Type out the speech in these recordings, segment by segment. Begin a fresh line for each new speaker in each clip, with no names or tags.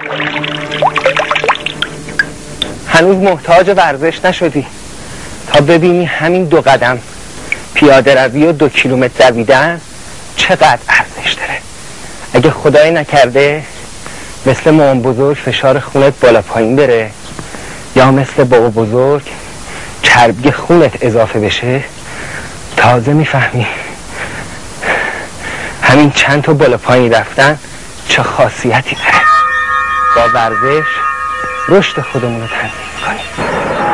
هنوز محتاج ورزش نشدی تا ببینی همین 2 قدم پیاده روی و 2 کیلومتر دویدن چقدر ارزش داره. اگه خدای نکرده مثل مامان بزرگ فشار خونت بالا پایین بره یا مثل بابا بزرگ چربی خونت اضافه بشه، تازه میفهمی همین چند تا بالا پایین رفتن چه خاصیتی داره. با ورزش رشد خودمون رو تنظیم کنیم.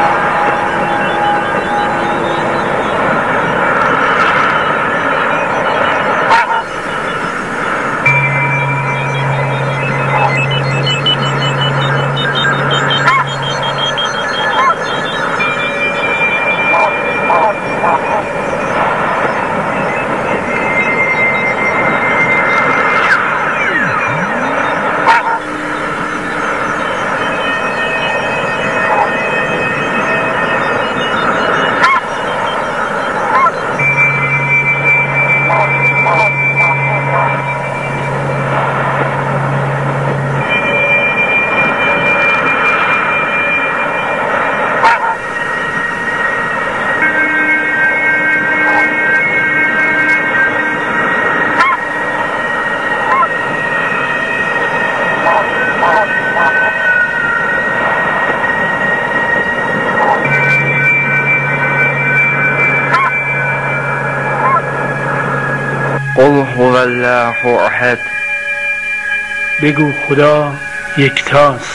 قل هو الله احد.
بگو خدا یکتاست.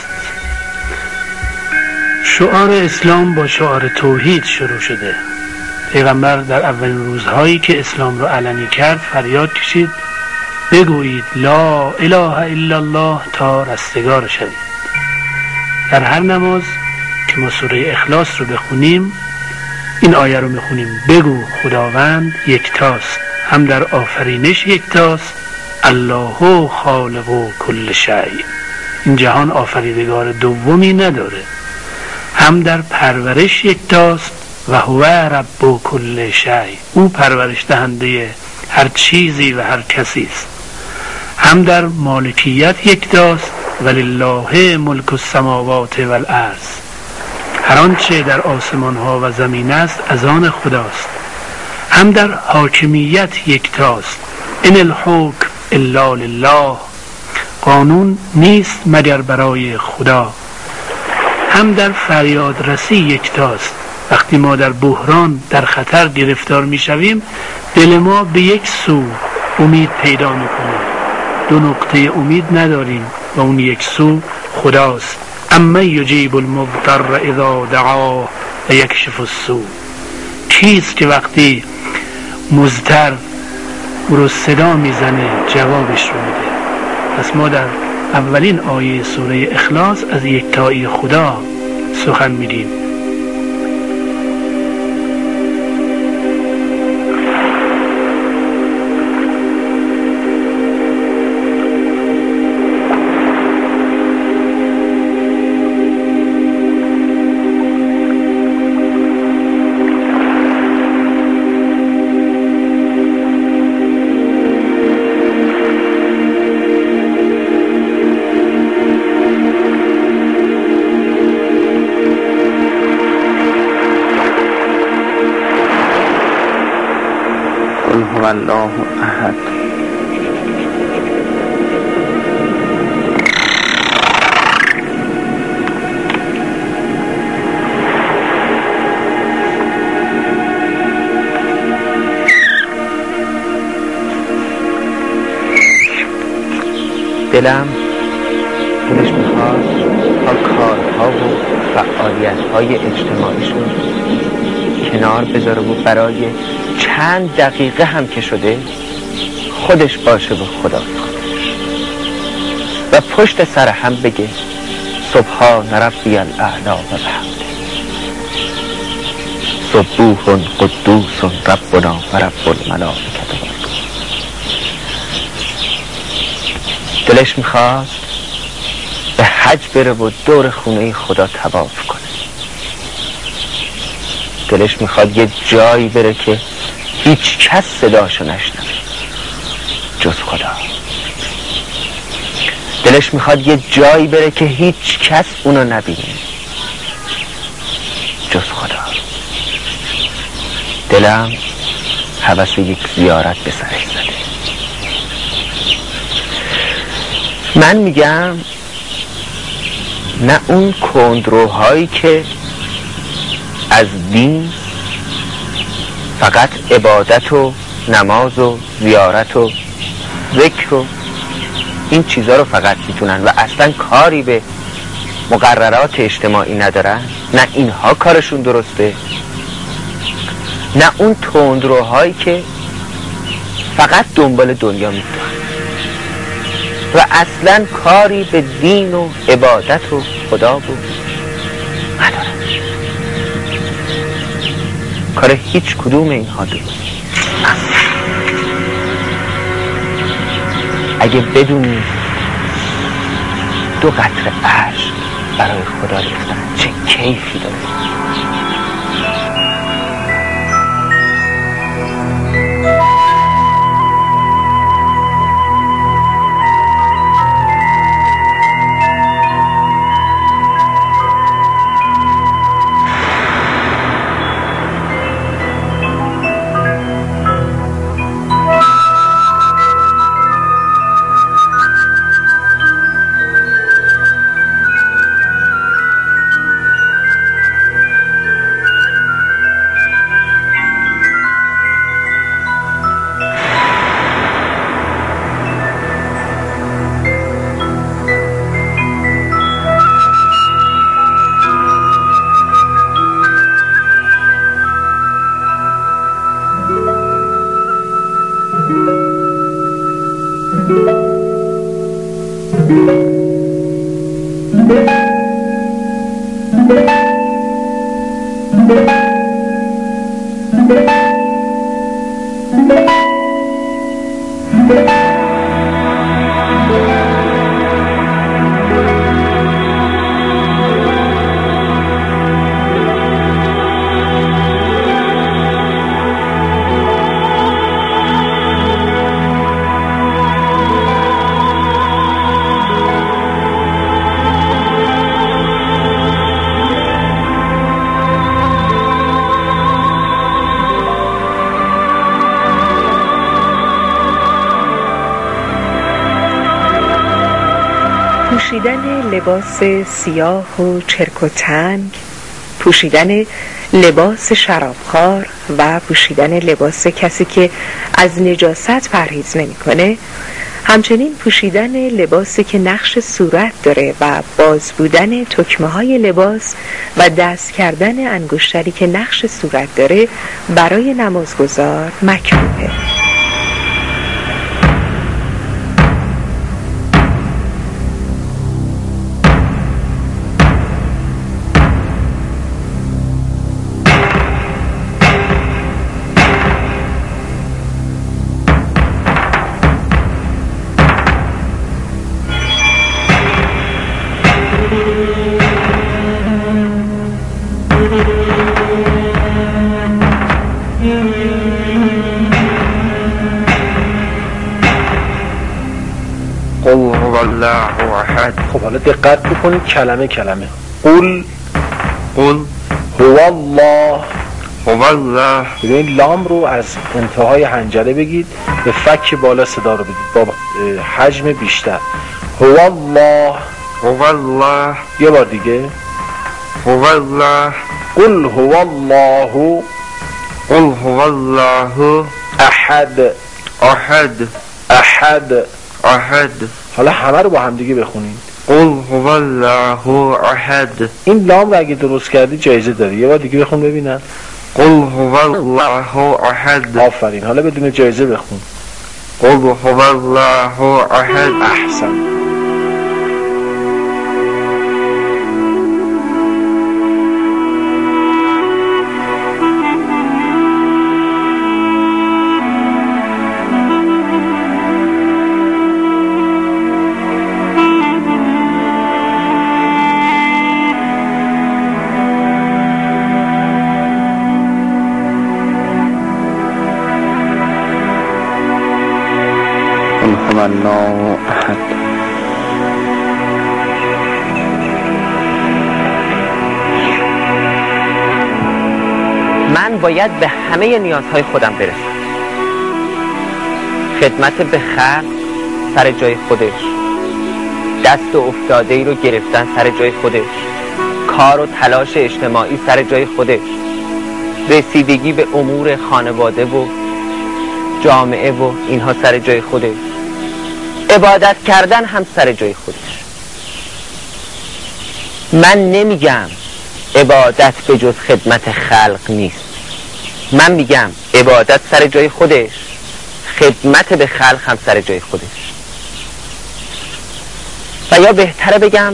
شعار اسلام با شعار توحید شروع شده. پیغمبر در اولین روزهایی که اسلام را علنی کرد فریاد کشید بگویید لا اله الا الله تا رستگار شوید. در هر نماز که ما سوره اخلاص رو بخونیم این آیه رو میخونیم بگو خداوند یکتاست، هم در آفرینش یکتاست، الله خالق کل شیء، این جهان آفریدگار دومی نداره، هم در پرورش یکتاست و هو رب کل شیء، او پرورش دهنده هر چیزی و هر کسی است، هم در مالکیت یکتاست ولله ملک السماوات والارض، هر آنچه در آسمان ها و زمین است از آن خداست، هم در حاکمیت یکتاست ان الحکم الا لله، قانون نیست مگر برای خدا، هم در فریاد رسی یکتاست، وقتی ما در بحران در خطر گرفتار می شویم دل ما به یک سو امید پیدا می کنه، 2 نقطه امید نداریم و اون یک سو خداست. اما یجیب المضطر اذا دعاه و یکشف السوء، کیست که وقتی مضطر او رو صدا میزنه جوابش رو میده. پس ما در اولین آیه سوره اخلاص از یکتایی خدا سخن میگیم.
الله احد.
دلش میخواد تا کارها و فعالیت‌های اجتماعیشون کنار بذاره و برای چند دقیقه هم که شده خودش باشه و خدای خودش و پشت سر هم بگه سبحان ربی الاعلی و بحمده سبوح قدوس ربنا و رب الملائکه. دلش میخواد به حج بره و دور خونه خدا طواف کنه. دلش میخواد یه جایی بره که هیچ کس صداشو نشنوه جز خدا. دلش میخواد یه جایی بره که هیچ کس اونو نبینه جز خدا. دلم هوس یک زیارت به سرش زده. من میگم نه اون کندروهایی که از دین فقط عبادت و نماز و زیارت و ذکر و این چیزها رو فقط میتونن و اصلا کاری به مقررات اجتماعی ندارن، نه اینها کارشون درسته، نه اون تندروهایی که فقط دنبال دنیا میدونن و اصلا کاری به دین و عبادت و خدا و ندارن. کار هیچ کدوم اینها درست اگه بدونی 2 قطره اشک برای خدا ریختن چه کیفی داره.
پوشیدن لباس سیاه و چرک و تنگ، پوشیدن لباس شرابخوار و پوشیدن لباس کسی که از نجاست پرهیز نمی‌کنه، همچنین پوشیدن لباسی که نقش صورت داره و باز بودن تکمه‌های لباس و دست کردن انگشتری که نقش صورت داره برای نمازگزار مکروهه.
قل هو الله احد.
خب حالا دقت بکنید کلمه قل هو الله.
هو الله.
ببینید لام رو از انتهای حنجره بگید به فک بالا صدا رو بدید با حجم بیشتر. هو الله.
هو الله.
یه بار دیگه.
هو الله.
قل هو الله.
قل هو الله
احد.
احد.
احد.
احد.
حالا همه رو با هم دیگه بخونید.
قل هو الله احد.
این لام رو اگه درست کردی جایزه داری. یه بار دیگه بخون ببینم.
قل هو الله احد.
آفرین. حالا بدون جایزه بخون.
قل هو الله احد.
احسن.
الله احد.
من باید به همه نیازهای خودم برسم. خدمت به خلق سر جای خودش، دست و افتاده ای رو گرفتن سر جای خودش، کار و تلاش اجتماعی سر جای خودش، رسیدگی به امور خانواده و جامعه و اینها سر جای خودش، عبادت کردن هم سر جای خودش. من نمیگم عبادت به جز خدمت خلق نیست، من میگم عبادت سر جای خودش، خدمت به خلق هم سر جای خودش. و یا بهتره بگم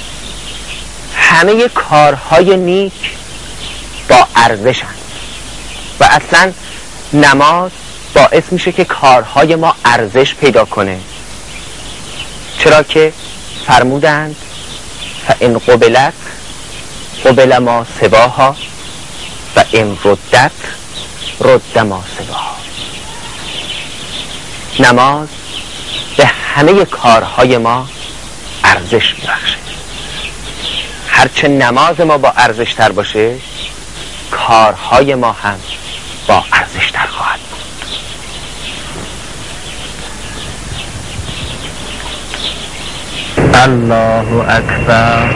همه کارهای نیک با ارزشن و اصلا نماز باعث میشه که کارهای ما ارزش پیدا کنه، چرا که فرمودند فان قبلت قبل ما سواها و ان ردت رد ما سواها. نماز به همه کارهای ما ارزش میبخشه. هرچه نماز ما با ارزش تر باشه، کارهای ما هم با ارزش تر خواهد بود. الله اکبر.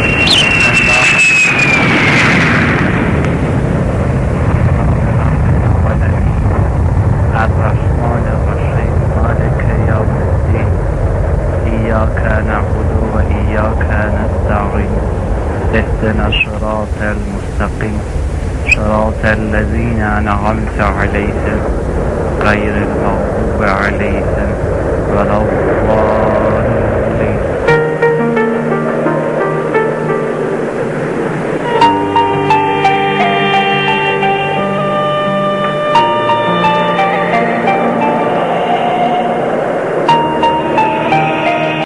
الرحمن الرحیم مالک یوم الدین ایاک نعبد و ایاک نستعین اهدنا الصراط المستقیم صراط الذین انعمت علیهم غیر المغضوب علیهم ولا الضالین.